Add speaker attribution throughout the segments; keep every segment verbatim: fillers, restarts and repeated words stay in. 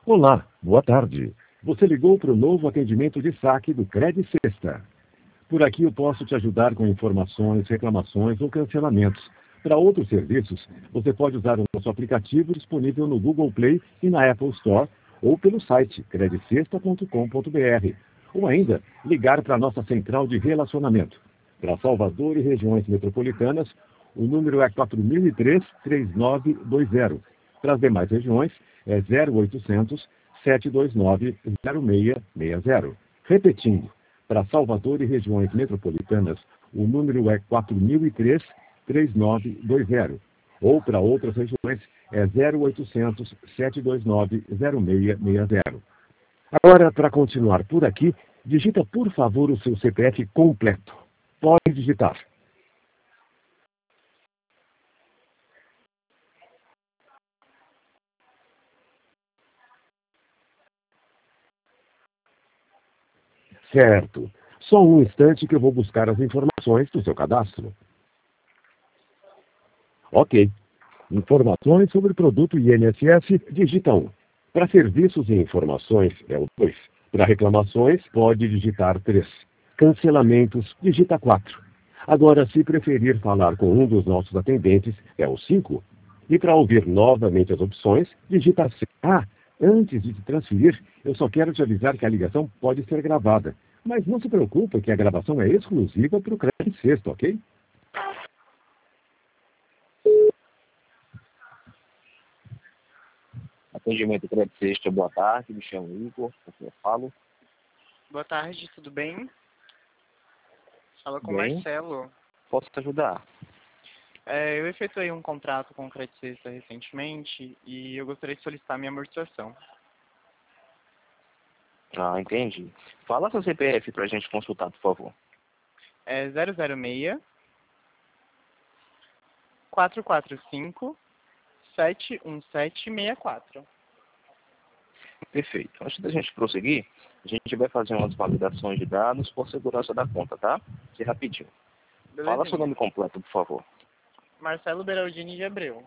Speaker 1: Olá, boa tarde. Você ligou para o novo atendimento de saque do Credit Sexta. Por aqui eu posso te ajudar com informações, reclamações ou cancelamentos. Para outros serviços, você pode usar o nosso aplicativo disponível no Google Play e na Apple Store ou pelo site credit sexta ponto com ponto br, ou ainda ligar para a nossa central de relacionamento. Para Salvador e regiões metropolitanas, o número é quatro mil e três, três nove dois zero. Para as demais regiões, é zero oitocentos, sete dois nove, zero seis seis zero. Repetindo, para Salvador e regiões metropolitanas, o número é quatro mil e três, três nove dois zero. Ou para outras regiões, é zero oitocentos, sete dois nove, zero seis seis zero. Agora, para continuar por aqui, digita por favor o seu C P F completo. Pode digitar. Certo. Só um instante que eu vou buscar as informações do seu cadastro. Ok. Informações sobre o produto I N S S, digita um. Para serviços e informações, é o dois. Para reclamações, pode digitar três. Cancelamentos, digita quatro. Agora, se preferir falar com um dos nossos atendentes, é o cinco. E para ouvir novamente as opções, digita seis. Ah, antes de te transferir, eu só quero te avisar que a ligação pode ser gravada. Mas não se preocupe que a gravação é exclusiva para o Credit Sexta, ok?
Speaker 2: Atendimento Credit Sexta, boa tarde, me chamo Igor, com quem eu falo.
Speaker 3: Boa tarde, tudo bem? Fala com o
Speaker 2: Bem,
Speaker 3: Marcelo.
Speaker 2: posso te ajudar?
Speaker 3: É, eu efetuei um contrato com o Credit Sexta recentemente e eu gostaria de solicitar minha amortização.
Speaker 2: Ah, entendi. Fala seu C P F pra gente consultar, por favor.
Speaker 3: É zero zero seis, quatro quatro cinco, sete um sete seis quatro.
Speaker 2: Perfeito. Antes da gente prosseguir, a gente vai fazer umas validações de dados por segurança da conta, tá? Aqui rapidinho. Fala seu
Speaker 3: Belezinha.
Speaker 2: nome completo, por favor.
Speaker 3: Marcelo Beraldini de Abreu.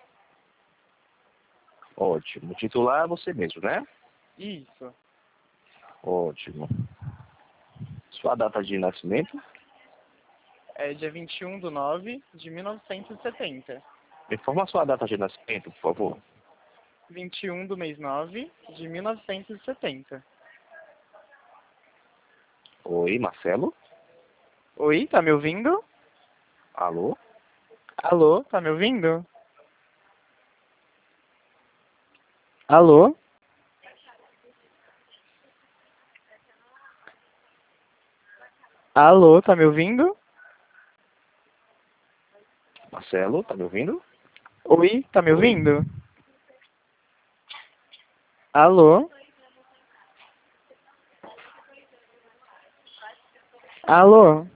Speaker 2: Ótimo. O titular é você mesmo, né?
Speaker 3: Isso.
Speaker 2: Ótimo. Sua data de nascimento?
Speaker 3: É dia vinte e um de nove de mil novecentos e setenta.
Speaker 2: Informa sua data de nascimento, por favor.
Speaker 3: vinte e um do mês nove de mil novecentos e setenta.
Speaker 2: Oi, Marcelo?
Speaker 3: Oi, tá me ouvindo?
Speaker 2: Alô?
Speaker 3: Alô, tá me ouvindo? Alô? Alô, tá me ouvindo?
Speaker 2: Marcelo, tá me ouvindo?
Speaker 3: Oi, tá me
Speaker 2: Oi?
Speaker 3: ouvindo? Alô? Alô?